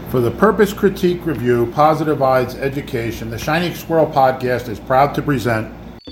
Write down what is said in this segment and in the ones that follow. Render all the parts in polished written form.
For the Purpose Critique Review, Positive Vibes Education, the Shining Squirrel Podcast is proud to present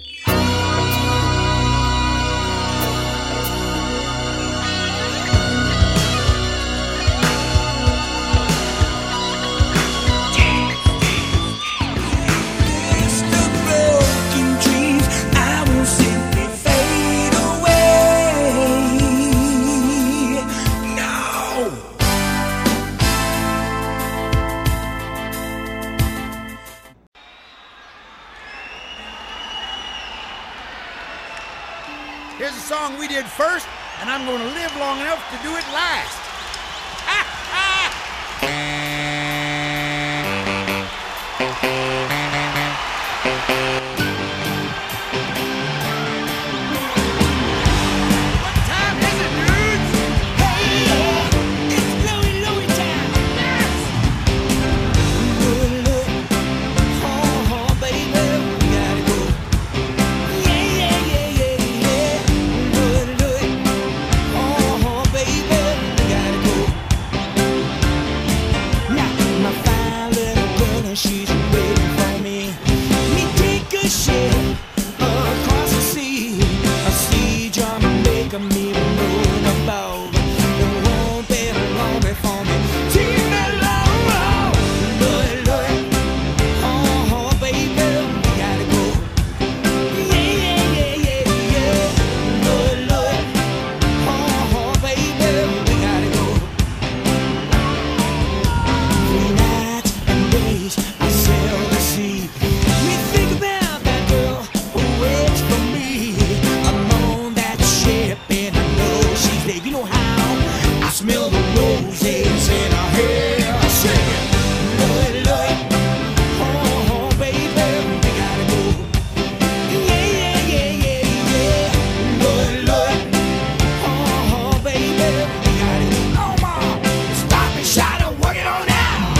Here's a song we did first, and I'm going to live long enough to do it last. What time is it, dudes? Hey, it's Louie Louie time. Yes! Oh, baby, we gotta go. She's waiting for me. Me take a ship across the sea. A sea Jamaica me rolling about. It won't be long before me. Take me long, Lord, Lord. Oh, baby, we gotta go. Yeah. Lord, Lord. Oh, baby, we gotta go. 3 nights and days I sail the sea. We think about that girl who waits for me. I'm on that ship and I know she's there. You know how I smell the roses in her hair. I say, Lord, Lord, oh, baby, we gotta go. Yeah. Lord, Lord, oh, baby, we gotta go. Oh, Mom, stop and shout and work it on now.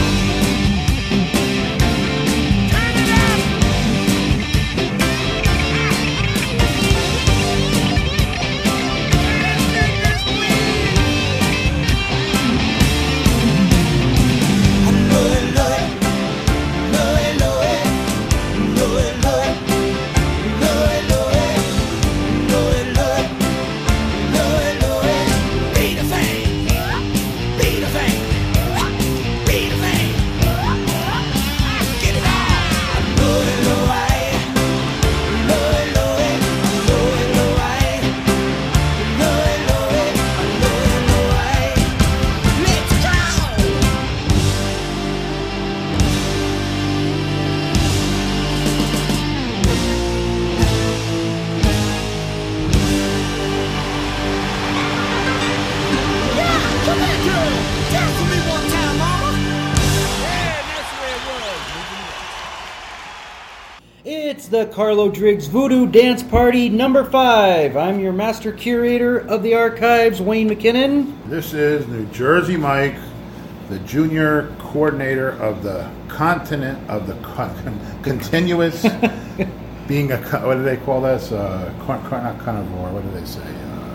It's the Carlo Driggs Voodoo Dance Party number 5. I'm your master curator of the archives, Wayne McKinnon. This is New Jersey Mike, the junior coordinator of the continent of the continuous being a, what do they call this? Not carnivore, what do they say?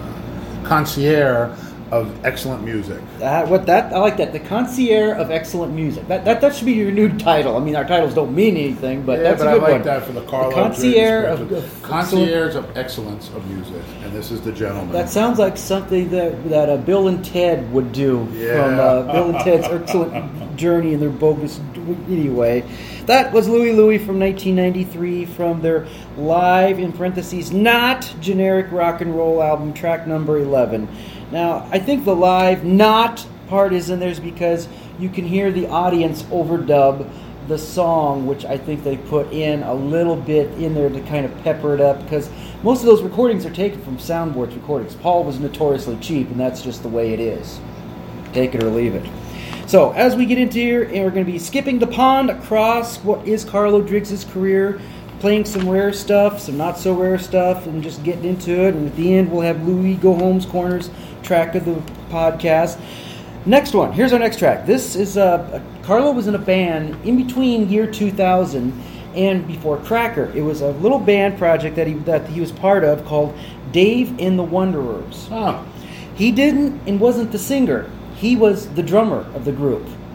Concierge of excellent music. I like that. The concierge of excellent music. That should be your new title. I mean, our titles don't mean anything, but that's a good one. I like that for the Carlo concierge concierge of excellence of music, and this is the gentleman. That sounds like something that Bill and Ted would do from Bill and Ted's Excellent Journey in their bogus. Anyway, that was Louie Louie from 1993 from their live, in parentheses, not generic rock and roll album, track number 11. Now, I think the live not part is in there because you can hear the audience overdub the song, which I think they put in a little bit in there to kind of pepper it up, because most of those recordings are taken from Soundboard's recordings. Paul was notoriously cheap, and that's just the way it is. Take it or leave it. So, as we get into here, and we're going to be skipping the pond across what is Carlo Driggs' career, playing some rare stuff, some not so rare stuff, and just getting into it. And at the end, we'll have Louie Go Home's Corners track of the podcast. Next one. Here's our next track. This is Carlo was in a band in between year 2000 and before Cracker. It was a little band project that he was part of called Dave and the Wanderers. Oh. He wasn't the singer. He was the drummer of the group.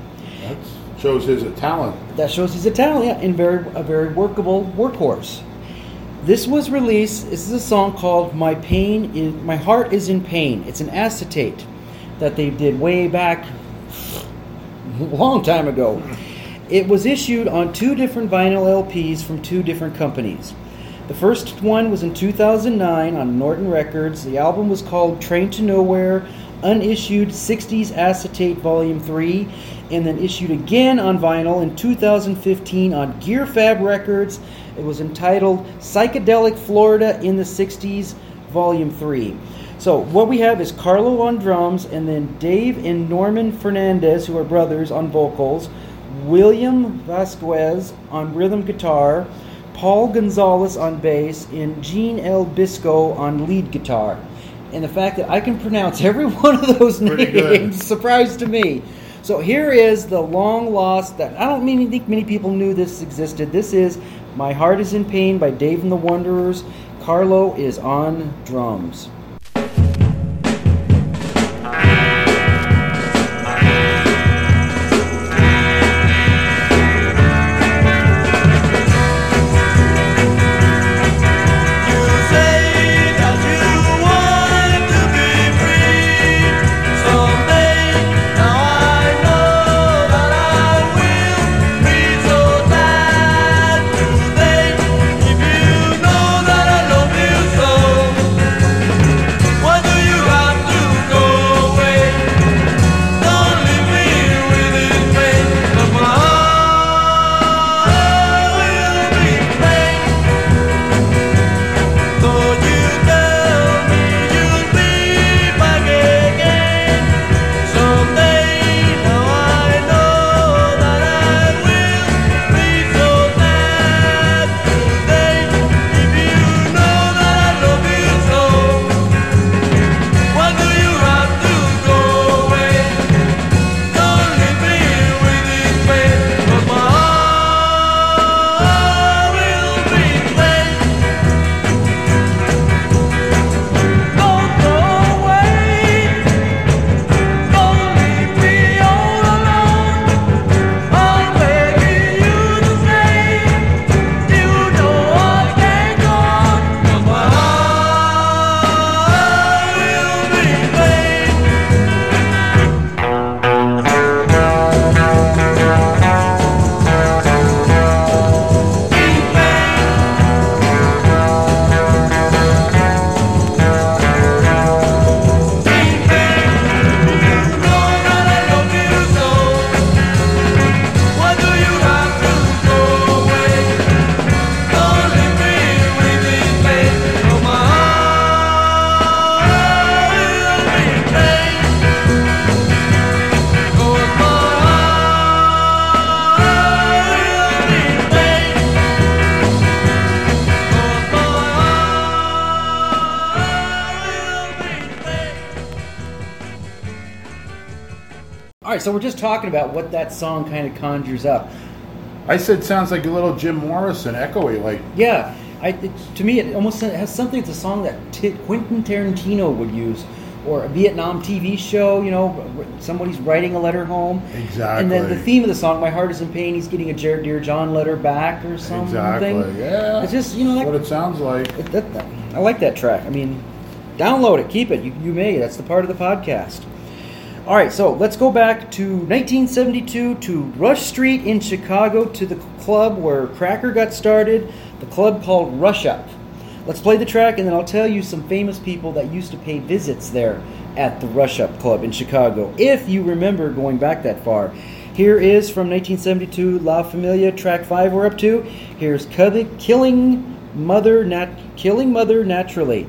That shows his talent. That shows he's a talent, yeah, and a very workable workhorse. This was released. This is a song called "My Heart Is in Pain." It's an acetate that they did way back a long time ago. It was issued on 2 different vinyl LPs from 2 different companies. The first one was in 2009 on Norton Records. The album was called Train to Nowhere, unissued 60s Acetate Volume 3, and then issued again on vinyl in 2015 on Gear Fab Records. It was entitled Psychedelic Florida in the 60s Volume 3. So what we have is Carlo on drums, and then Dave and Norman Fernandez, who are brothers, on vocals, William Vasquez on rhythm guitar, Paul Gonzalez on bass, and Gene L. Bisco on lead guitar. And the fact that I can pronounce every one of those names, surprise to me. So here is the long lost, that I don't think many people knew this existed. This is My Heart Is in Pain by Dave and the Wanderers. Carlo is on drums. So we're just talking about what that song kind of conjures up. I said sounds like a little Jim Morrison, echoey, like. Yeah, to me it almost has something. It's a song that Quentin Tarantino would use, or a Vietnam TV show. You know, somebody's writing a letter home. Exactly. And then the theme of the song, "My Heart Is in Pain," he's getting a Dear John letter back or something. Exactly. Yeah. It's just that's what it sounds like. I like that track. I mean, download it, keep it. You may. That's the part of the podcast. All right, so let's go back to 1972 to Rush Street in Chicago, to the club where Cracker got started, the club called Rush Up. Let's play the track, and then I'll tell you some famous people that used to pay visits there at the Rush Up Club in Chicago, if you remember going back that far. Here is from 1972, La Familia, track 5 we're up to. Here's Killing Mother Naturally.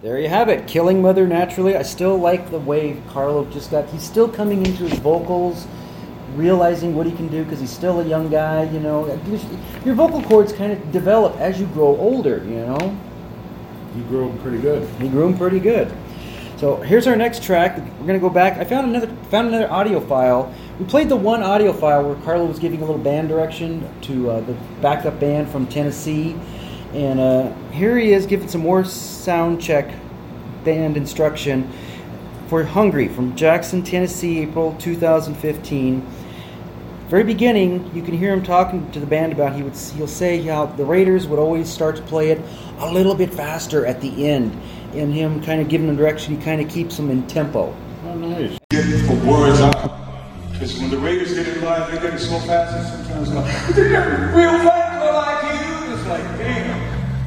There you have it, Killing Mother Naturally. I still like the way Carlo he's still coming into his vocals, realizing what he can do because he's still a young guy, you know. Your vocal cords kind of develop as you grow older, you know. He grew them pretty good. He grew them pretty good. So here's our next track. We're going to go back. I found another audio file. We played the one audio file where Carlo was giving a little band direction to the backup band from Tennessee. And here he is giving some more sound check band instruction for Hungry from Jackson, Tennessee, April 2015. Very beginning, you can hear him talking to the band about he'll say how the Raiders would always start to play it a little bit faster at the end. And him kind of giving them direction, he kind of keeps them in tempo. Oh, nice. Get the words out. Because when the Raiders get it live, they get it so fast and sometimes like, but they get it real fast like you. It's like, damn.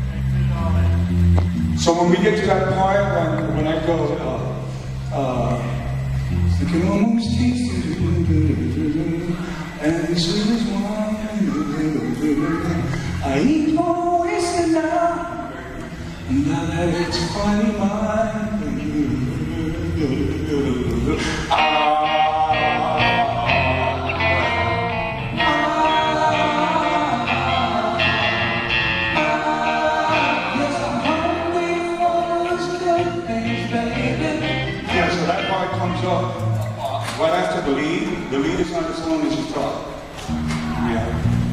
So when we get to that part, when I go, it can almost taste it, and sweet as wine. I ain't gonna waste it now. Now that it's finally mine. Yes, I'm hungry for those good things, baby. Yeah, so that part comes up right after the lead. The lead is not as long as you thought. Yeah.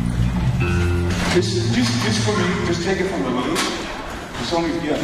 Just for me, just take it from the lead. It's only, yeah.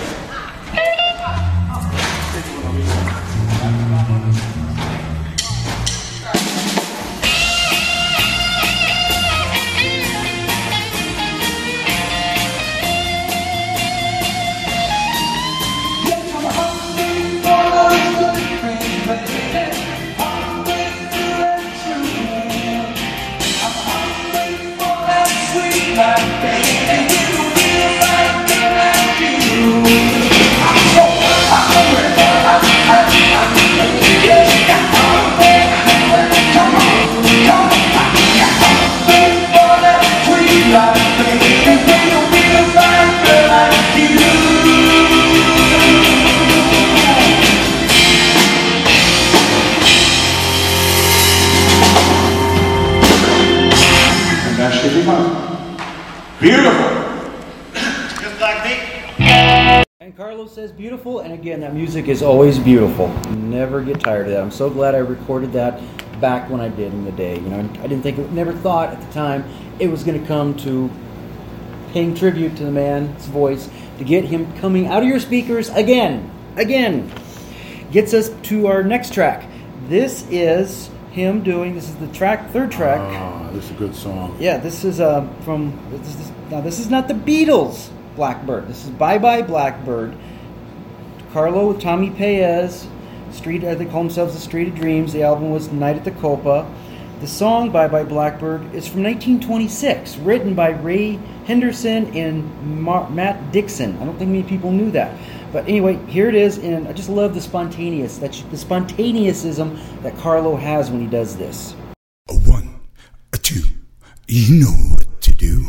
Beautiful. Just like me. And Carlos says beautiful, and again, that music is always beautiful. Never get tired of that. I'm so glad I recorded that back when I did in the day. You know, I didn't think, never thought at the time it was going to come to paying tribute to the man's voice, to get him coming out of your speakers again. Gets us to our next track. This is him doing, this is the third track. This is a good song. Yeah, this is now this is not the Beatles Blackbird. This is Bye Bye Blackbird. Carlo with Tommy Paez. They call themselves the Street of Dreams. The album was Night at the Copa. The song Bye Bye Blackbird is from 1926, written by Ray Henderson and Matt Dixon. I don't think many people knew that. But anyway, here it is, and I just love the spontaneousism that Carlo has when he does this. A 1, a 2, you know what to do.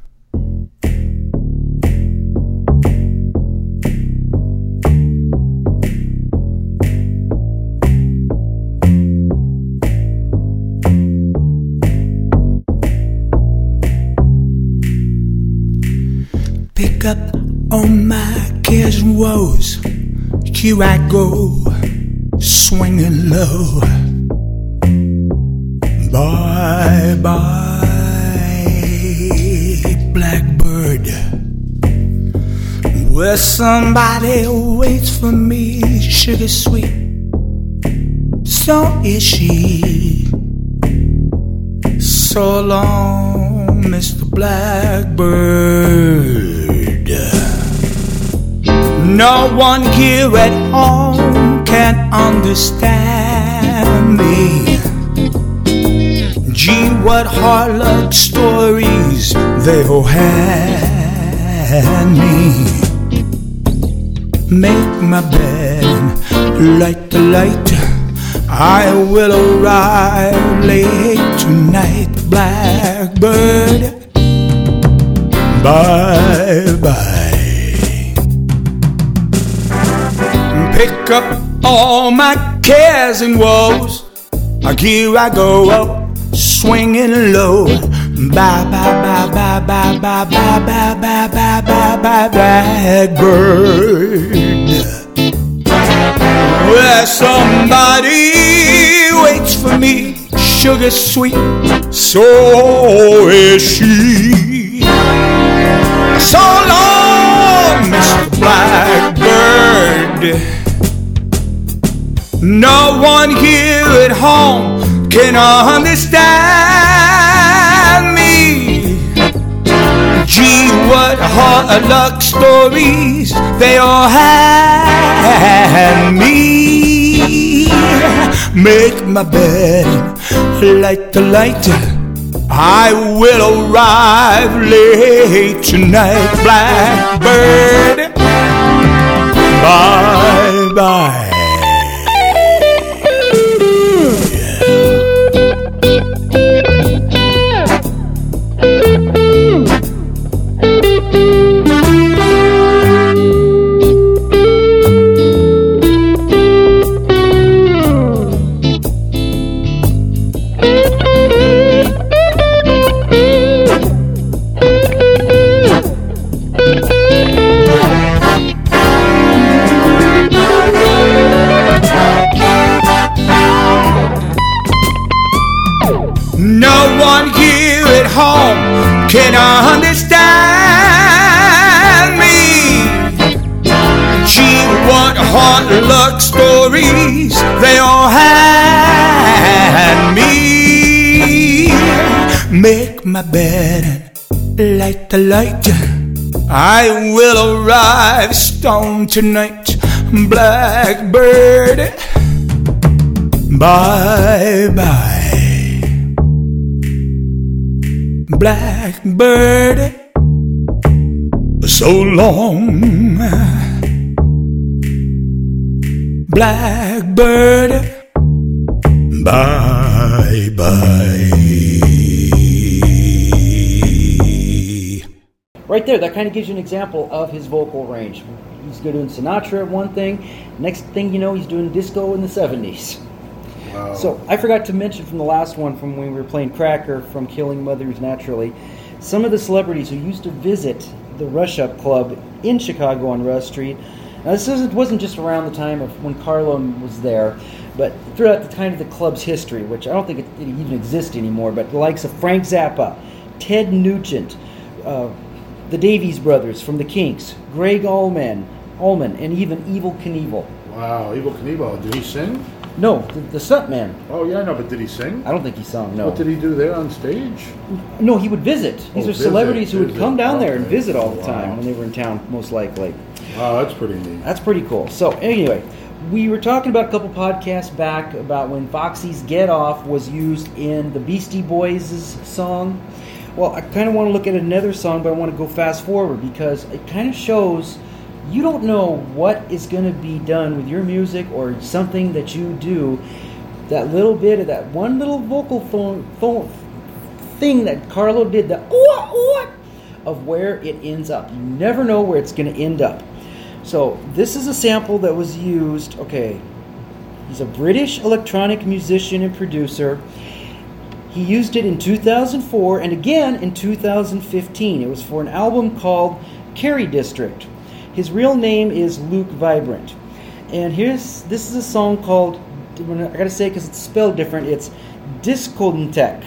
Pick up on my cares and woes. Here I go, swinging low. Bye bye, blackbird. Where somebody waits for me, sugar sweet. So is she. So long, Mr. Blackbird. No one here at home can understand me. Gee, what hard luck stories they all had me. Make my bed, light the light. I will arrive late tonight, Blackbird. Bye bye. pick up all my cares and woes. Here I go up, swinging low. Bye, bye, bye, bye, bye, bye, bye, bye, bye, bye, bye, bye, blackbird. Well, somebody waits for me, sugar sweet, so is she. So long, Mr. Blackbird. No one here at home can understand me. Gee, what hard luck stories they all had me. Make my bed, light the lighter. I will arrive late tonight, Blackbird. Bye bye. Can understand me. Gee, what hard luck stories they all had me. Make my bed and light the light. I will arrive stone tonight, Blackbird. Bye bye. Blackbird, so long. Blackbird, bye bye. Right there, that kind of gives you an example of his vocal range. He's doing Sinatra at one thing, next thing you know, he's doing disco in the 70s. Wow. So I forgot to mention from the last one, from when we were playing Cracker from Killing Mothers Naturally, some of the celebrities who used to visit the Rush Up Club in Chicago on Rush Street. Now this wasn't just around the time of when Carlo was there, but throughout the kind of the club's history, which I don't think it even exists anymore, but the likes of Frank Zappa, Ted Nugent, the Davies Brothers from the Kinks, Greg Allman, and even Evel Knievel. Wow, Evel Knievel. Did he sing? No, the stuntman. Oh, yeah, I know, but did he sing? I don't think he sung, no. What did he do there on stage? No, he would visit. These are celebrities who would come down there and Okay. visit all the time Wow. when they were in town, most likely. Wow, that's pretty neat. That's pretty cool. So, anyway, we were talking about a couple podcasts back about when Foxy's Get Off was used in the Beastie Boys' song. Well, I kind of want to look at another song, but I want to go fast forward because it kind of shows you don't know what is going to be done with your music or something that you do. That little bit of that one little vocal thing that Carlo did, the of where it ends up. You never know where it's going to end up. So this is a sample that was used. Okay, he's a British electronic musician and producer. He used it in 2004 and again in 2015. It was for an album called Kerry District. His real name is Luke Vibrant. And this is a song called, I gotta say because it's spelled different, it's Discontech.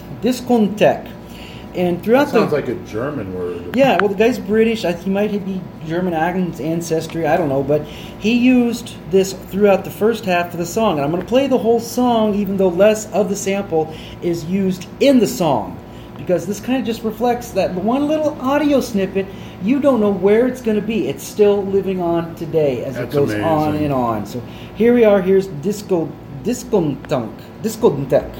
And throughout That sounds like a German word. Yeah, well, the guy's British. He might be German ancestry. I don't know. But he used this throughout the first half of the song. And I'm going to play the whole song, even though less of the sample is used in the song. Because this kind of just reflects that one little audio snippet, you don't know where it's going to be. It's still living on today as That's it goes amazing. on and on. So here we are. Here's Discontech.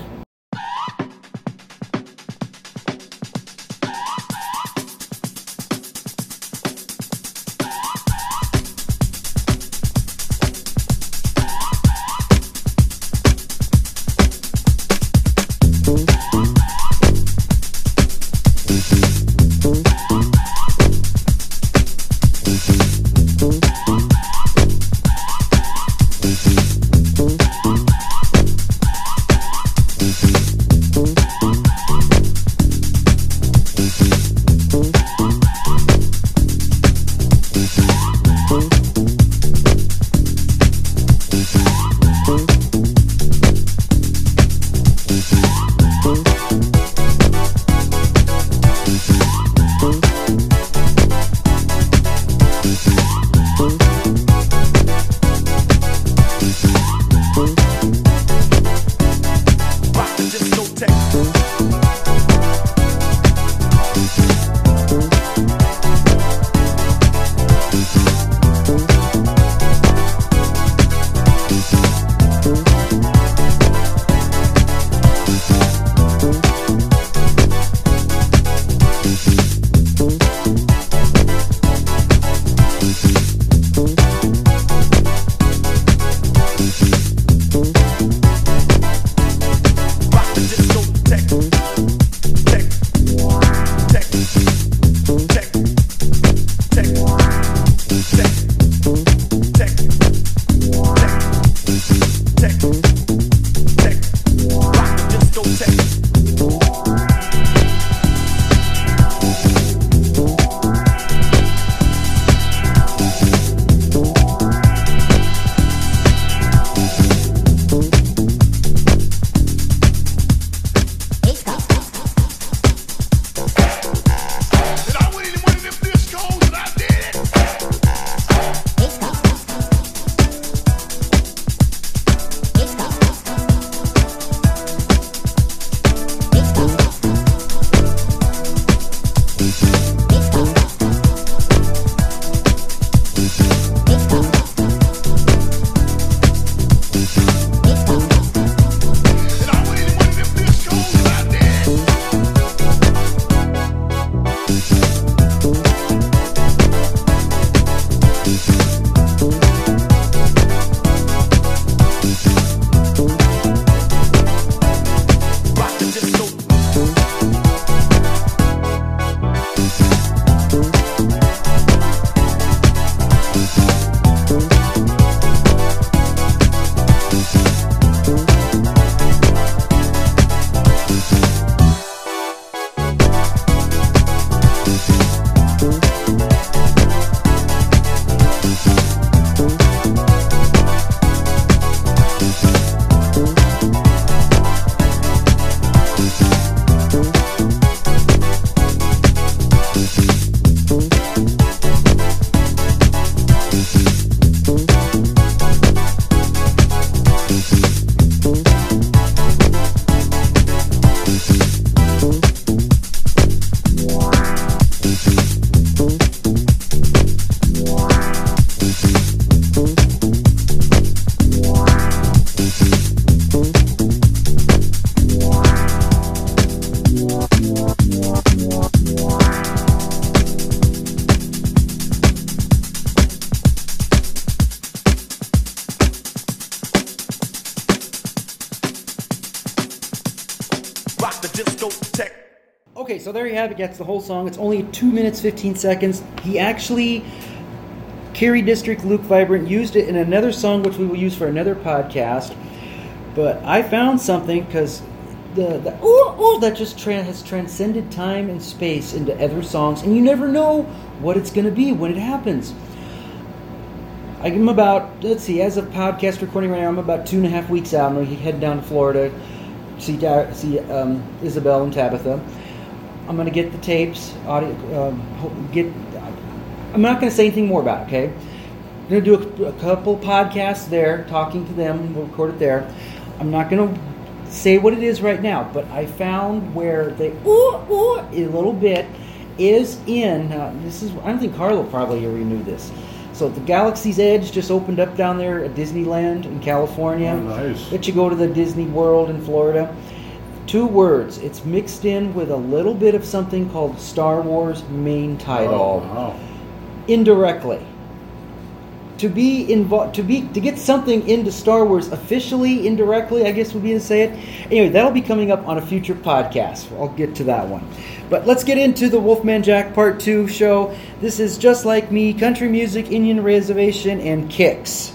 Okay, so there you have it. That's the whole song. It's only 2 minutes, 15 seconds. He actually, Cary District, Luke Vibrant, used it in another song, which we will use for another podcast. But I found something, because the ooh, that just has transcended time and space into other songs, and you never know what it's going to be when it happens. I'm about, let's see, as of podcast recording right now, I'm about 2.5 weeks out. I'm going to head down to Florida, see Isabel and Tabitha. I'm going to get the tapes, audio. I'm not going to say anything more about it, okay? I'm going to do a couple podcasts there, talking to them. We'll record it there. I'm not going to say what it is right now, but I found where they a little bit is in. This is, I don't think Carlo probably already knew this. So the Galaxy's Edge just opened up down there at Disneyland in California. Oh, nice. Let you go to the Disney World in Florida. 2 words. It's mixed in with a little bit of something called Star Wars main title. Oh, wow. Indirectly. To get something into Star Wars officially, indirectly, I guess would be to say it. Anyway, that'll be coming up on a future podcast. I'll get to that one. But let's get into the Wolfman Jack Part 2 show. This is Just Like Me, country music, Indian reservation, and Kicks.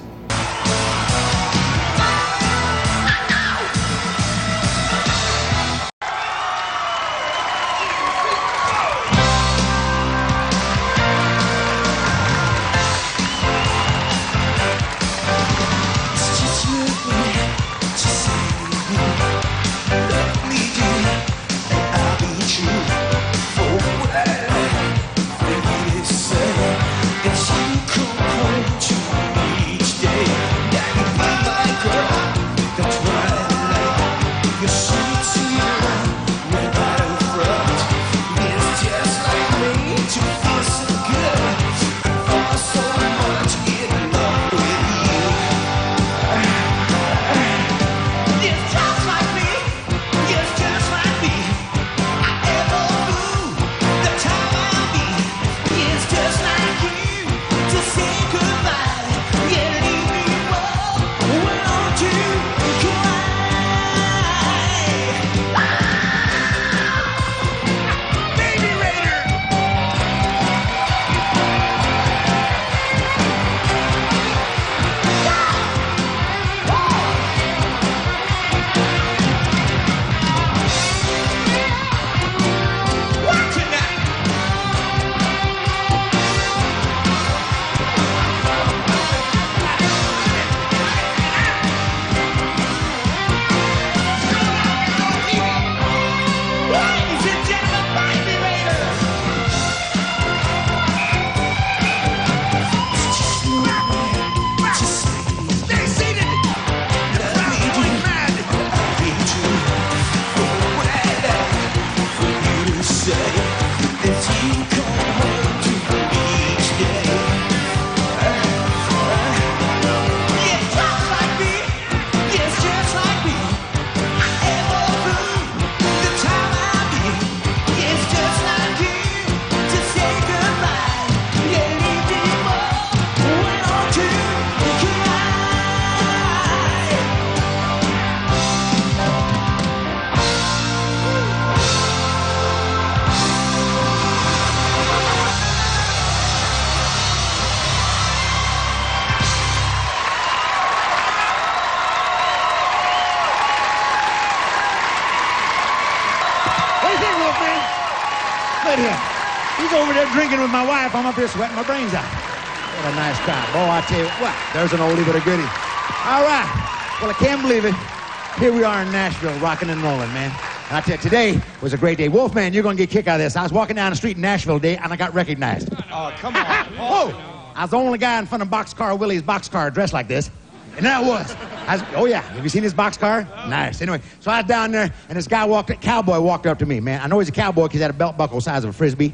Look at him. He's over there drinking with my wife. I'm up here sweating my brains out. What a nice crowd. Boy, I tell you what, there's an oldie but a goodie. All right. Well, I can't believe it. Here we are in Nashville, rocking and rolling, man. And I tell you, today was a great day. Wolfman, you're going to get a kick out of this. I was walking down the street in Nashville today, and I got recognized. Oh, come on. Whoa! I was the only guy in front of Boxcar Willie's boxcar dressed like this. And that was. Oh, yeah. Have you seen his boxcar? Nice. Anyway, so I was down there, and this cowboy walked up to me, man. I know he's a cowboy because he had a belt buckle the size of a Frisbee.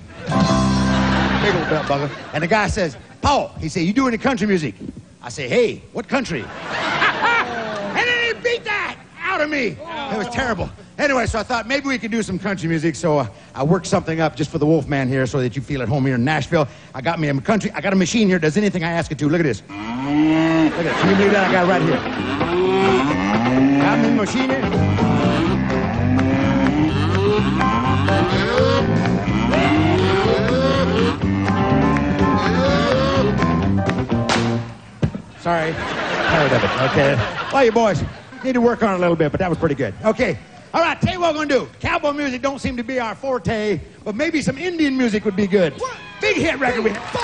Big old belt buckle. And the guy says, Paul, he said, you do any country music? I say, hey, what country? And then he beat that out of me. It was terrible. Anyway, so I thought maybe we could do some country music, so I worked something up just for the Wolfman here so that you feel at home here in Nashville. I got a machine here, does anything I ask it to. Look at this. Look at this. Can you believe that? I got it right here. Got me the machine here. sorry. Tired of it, okay? Well, you boys need to work on it a little bit, but that was pretty good. Okay. All right, tell you what we're going to do. Cowboy music don't seem to be our forte, but maybe some Indian music would be good. Big hit record we have.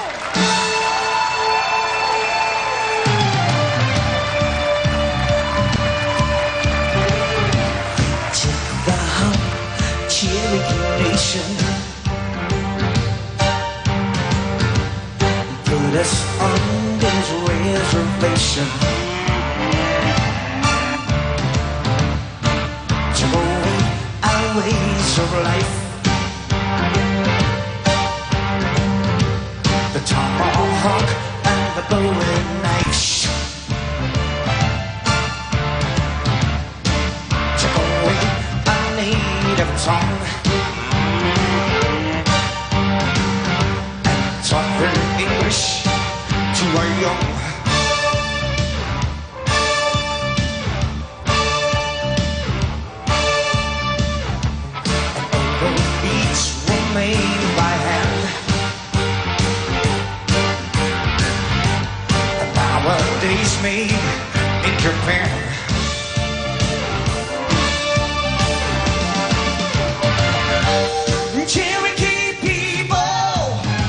Cherokee Nation, put us on this reservation. Took away our ways of life. The tomahawk and the bowie knives. Took away our native tongue. And talking English to our young. Made by hand. Nowadays made in Japan. Cherokee people,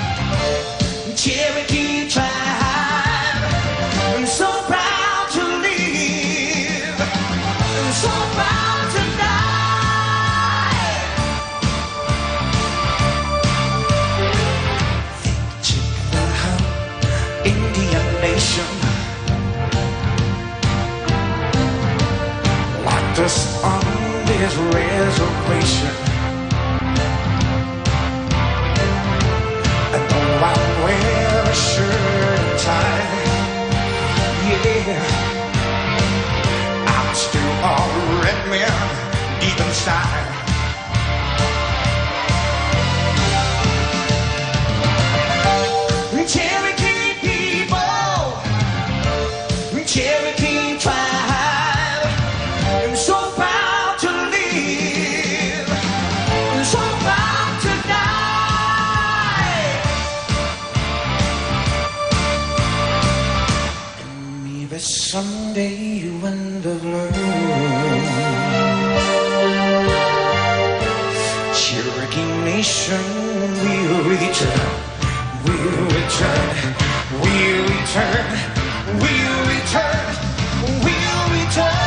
Cherokee tribe, I'm so proud to live, I'm so proud to die. Indian Nation locked us on this reservation. And though I wear a shirt and tie, yeah, I'm still a red man deep inside. Cherokee people, Cherokee tribe, I'm so proud to live, I'm so proud to die. Maybe someday when the learn, Cherokee Nation will return. We'll return, we'll return, we'll return, we'll return.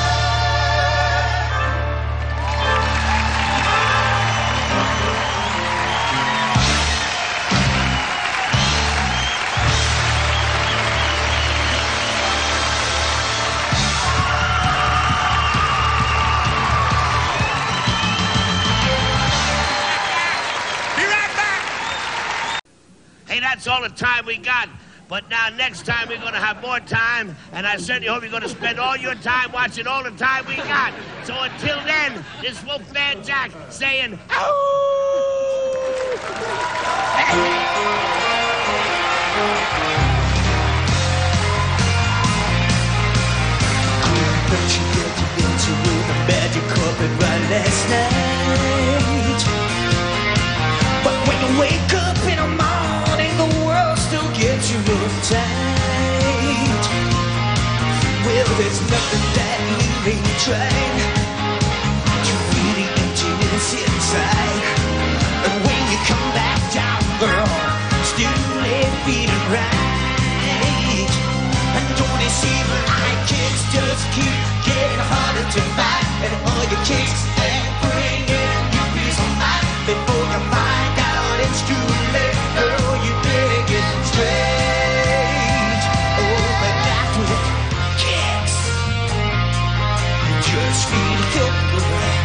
That's all the time we got. But now next time we're going to have more time, and I certainly hope you're going to spend all your time watching all the time we got. So until then, this Wolfman Jack saying, "Ow!" But you get into the magic carpet right last night. But when you wake up in the morning, the world still gets you uptight. Well, there's nothing that you ain't tried to really emptiness inside. And when you come back down, girl, still ain't feeling right. And don't it seem like kicks just keep getting harder to fight? And all your kicks ain't bringing you peace of mind. Before you find out it's too late, girl, you better get straight. Oh, but not with kicks, you just feel good.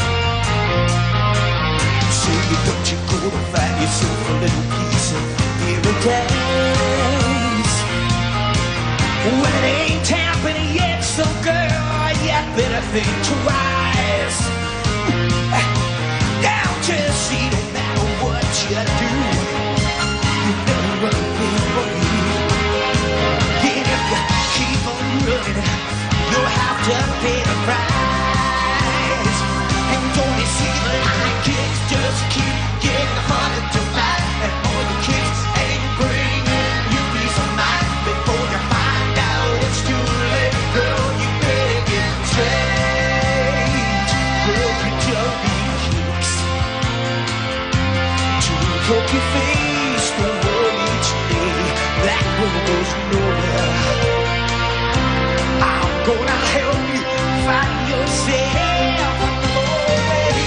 So you don't you go to find yourself a little piece of paradise. When it ain't happening yet, so girl, you better think twice. Don't you see, no matter what you do, you never run away. And if you keep on running, you'll have to pay the price. And don't you see, like it's just keep getting harder to fight. And all the kids ain't bringing you peace of mind. Before you find out it's too late. 'cause you know that I'm gonna help you find yourself another way.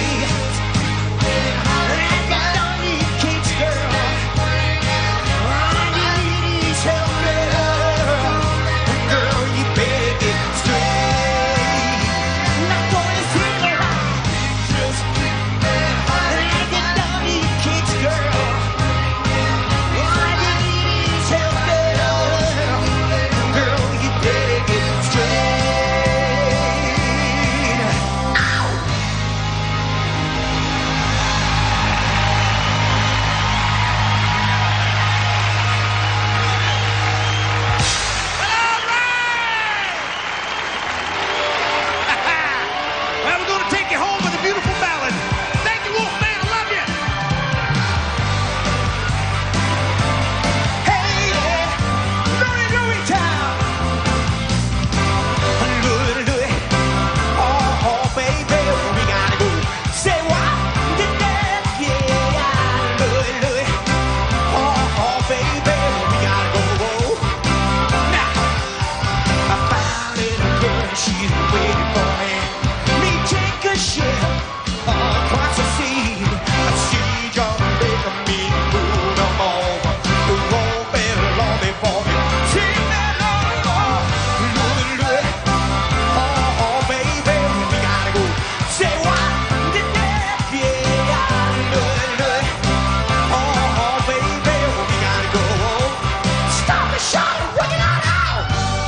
And I don't need kicks, girl. All you need is help, girl. Girl, you better get straight. Not gonna feel alright. Just and I don't need kicks, girl. All you need is help, girl. Girl, you better get straight. Ow! Well, we're going to take you home with a beautiful ballad. Thank you, Wolfman. I love you. Hey, Louie, Louie town. Louie, Louie. Oh, baby, we gotta go. Say what? Yeah, Louie, Louie. Oh, baby, we gotta go. Now, I found a little girl, she's waiting for me. Me take a ship across the sea. She just make me move no more. The road better long before me. Sing that long, Louie, Louie. Oh, baby, we gotta go. Say what? Yeah, Louie, Louie. Oh, baby, we gotta go. Stop the shot and bring it on out.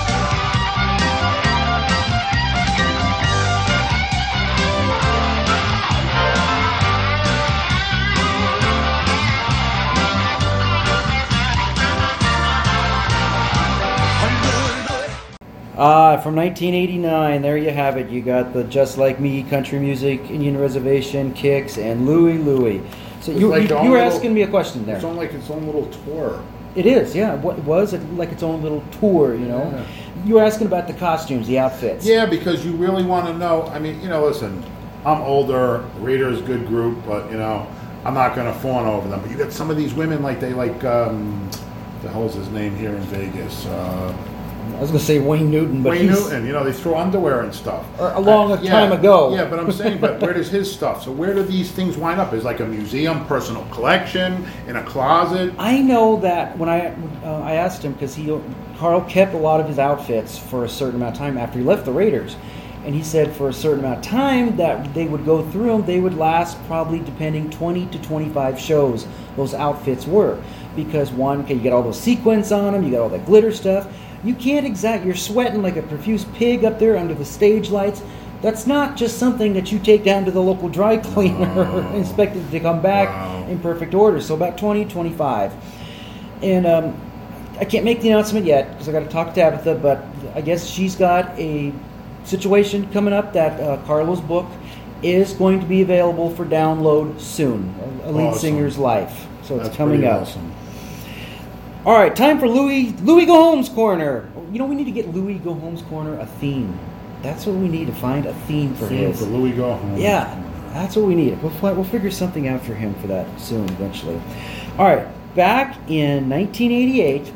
From 1989, there you have it. You got the Just Like Me, Country Music, Indian Reservation, Kicks, and Louie Louie. So you like were their own little- asking me a question there. It's on like its own little tour. It is, yeah. What was it like its own little tour? You know, Yeah. you were asking about the costumes, the outfits. Yeah, because you really want to know. I mean, listen, I'm older. Raiders, good group, but I'm not going to fawn over them. But you got some of these women the hell is his name here in Vegas? I was going to say Wayne Newton, but Wayne he's Newton. They throw underwear and stuff. a long time ago. Yeah, but I'm saying, but where does his stuff? So where do these things wind up? Is like a museum, personal collection, in a closet? I know that when I asked him, because Carl kept a lot of his outfits for a certain amount of time after he left the Raiders, and he said for a certain amount of time that they would go through them, they would last probably, depending, 20 to 25 shows. Those outfits were, because one, okay, you got all those sequins on them, you got all that glitter stuff. You can't you're sweating like a profuse pig up there under the stage lights. That's not just something that you take down to the local dry cleaner and expect it to come back in perfect order. So about 20, 25. And I can't make the announcement yet because I got to talk to Tabitha, but I guess she's got a situation coming up that Carlo's book is going to be available for download soon. A lead Awesome. singer's life. So it's That's coming pretty out. awesome. All right, time for Louie Go Home's Corner. We need to get Louie Go Home's Corner a theme. That's what we need to find a theme for Theme his. for Louie Go Home. Yeah, that's what we need. We'll figure something out for him for that soon, eventually. All right, back in 1988.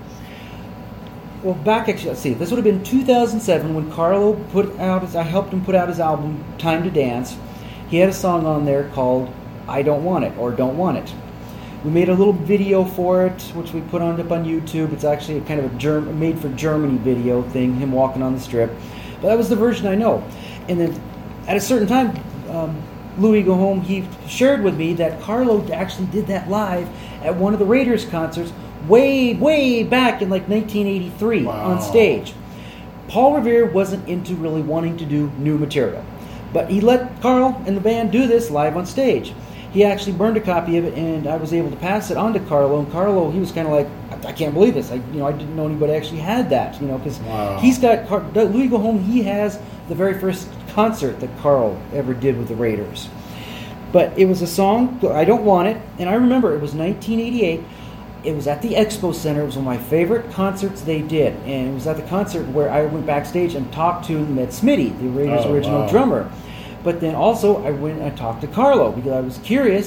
Well, let's see. This would have been 2007 when Carlo I helped him put out his album Time to Dance. He had a song on there called I Don't Want It or Don't Want It. We made a little video for it, which we put up on YouTube. It's actually a kind of a made for Germany video thing, him walking on the strip. But that was the version I know. And then at a certain time, Louie Go Home, he shared with me that Carlo actually did that live at one of the Raiders concerts way, way back in like 1983 on stage. Paul Revere wasn't into really wanting to do new material, but he let Carl and the band do this live on stage. He actually burned a copy of it, and I was able to pass it on to Carlo. And Carlo, he was kind of like, I can't believe this. I didn't know anybody actually had that, because he's got Louie Go Home. He has the very first concert that Carl ever did with the Raiders. But it was a song, I Don't Want It, and I remember it was 1988. It was at the Expo Center. It was one of my favorite concerts they did, and it was at the concert where I went backstage and talked to Med Smitty, the Raiders' original drummer. But then also I went and I talked to Carlo because I was curious.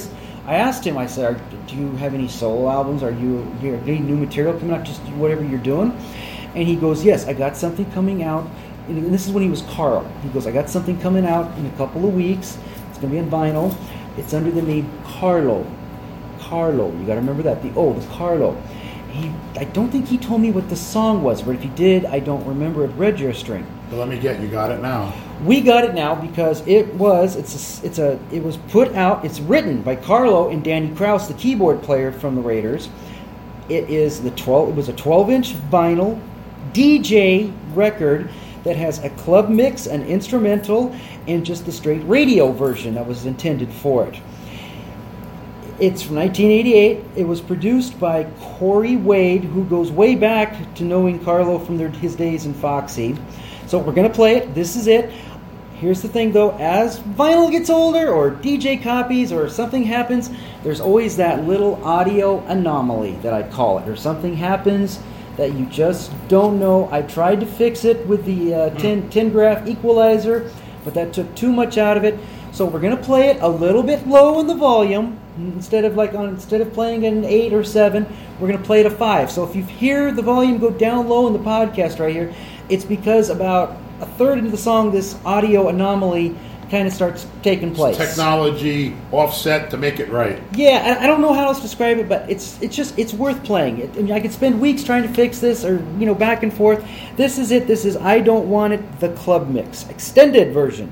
I asked him, I said, do you have any solo albums? Are you any new material coming out, just whatever you're doing? And he goes, yes, I got something coming out. And this is when he was Carl. He goes, I got something coming out in a couple of weeks. It's going to be on vinyl. It's under the name Carlo. Carlo. You got to remember that. The Carlo. I don't think he told me what the song was, but if he did, I don't remember it registering. So let me get, you got it now. We got it now because it was put out. It's written by Carlo and Danny Krause, the keyboard player from the Raiders. It was a 12-inch vinyl DJ record that has a club mix, an instrumental, and just the straight radio version that was intended for it. It's from 1988. It was produced by Corey Wade, who goes way back to knowing Carlo from his days in Foxy. So we're going to play it. This is it. Here's the thing, though. As vinyl gets older or DJ copies or something happens, there's always that little audio anomaly that I call it. Or something happens that you just don't know. I tried to fix it with the 10 graph equalizer, but that took too much out of it. So we're going to play it a little bit low in the volume. Instead of playing at an 8 or 7, we're going to play it a 5. So if you hear the volume go down low in the podcast right here, it's because about a third into the song, this audio anomaly kind of starts taking place. Technology offset to make it right. Yeah, I don't know how else to describe it, but it's worth playing. I mean, I could spend weeks trying to fix this, or back and forth. This is it. This is I Don't Want It, the club mix, extended version.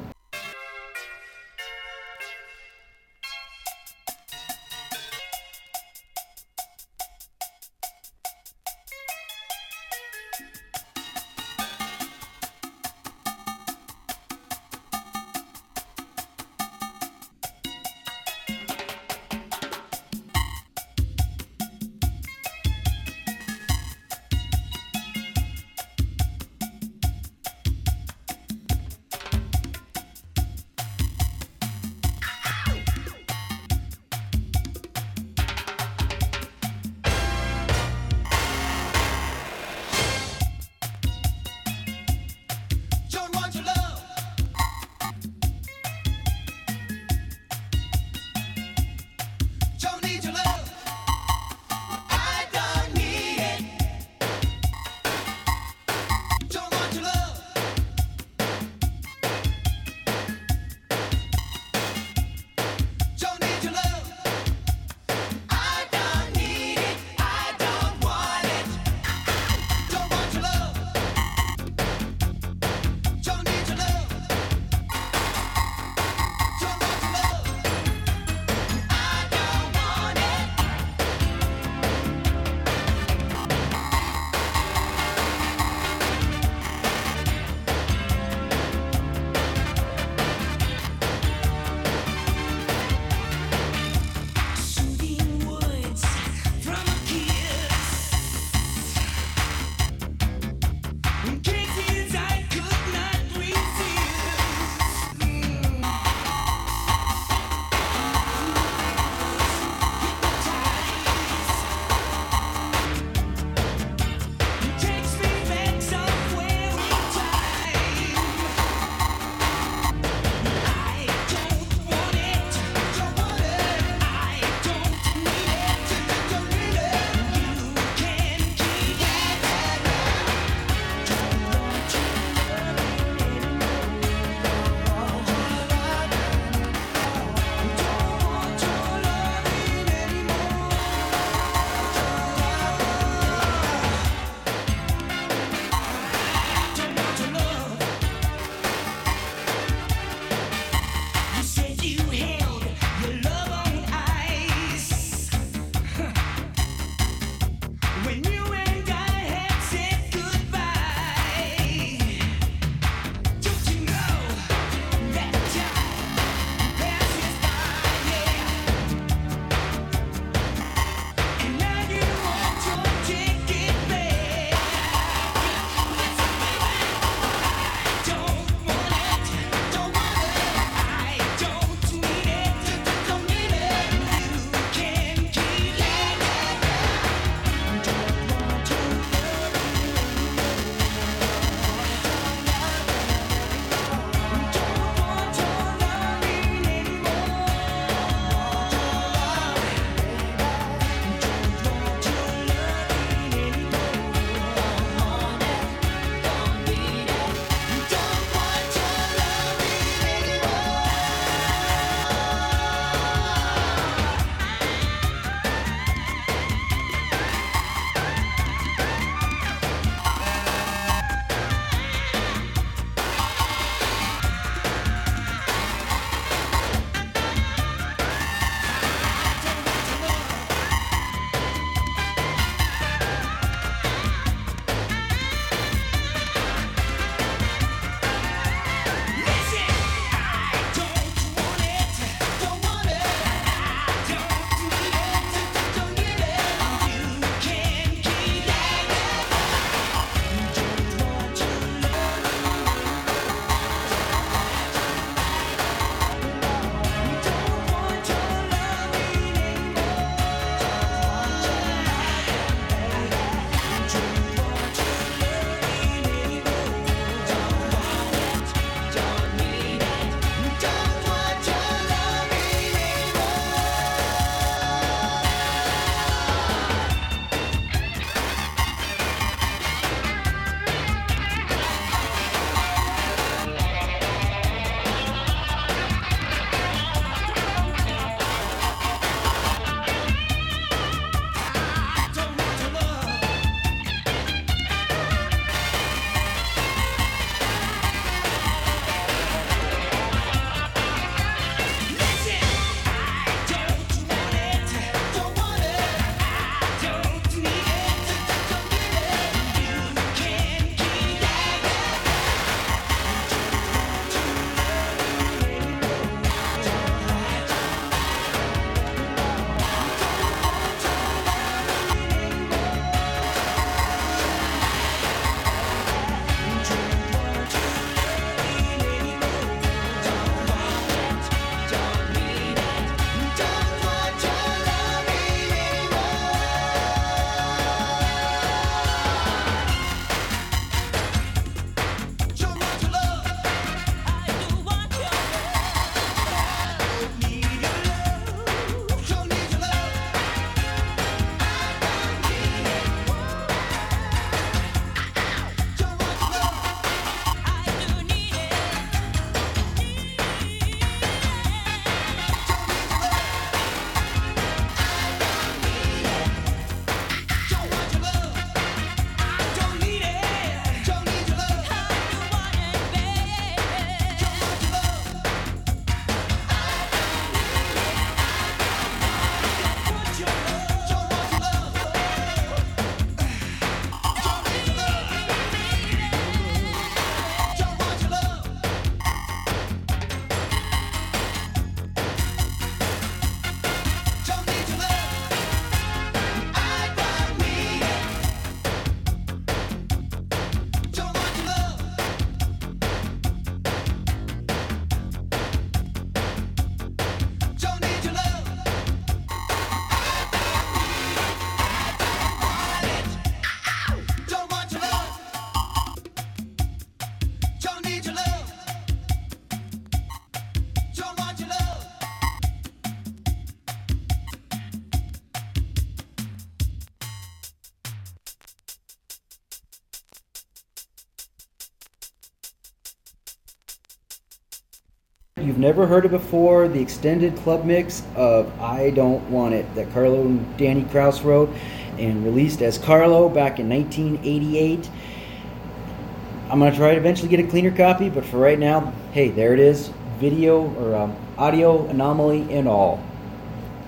You've never heard it before, the extended club mix of I Don't Want It that Carlo and Danny Krause wrote and released as Carlo back in 1988. I'm going to try to eventually get a cleaner copy, but for right now, hey, there it is, video or audio anomaly and all.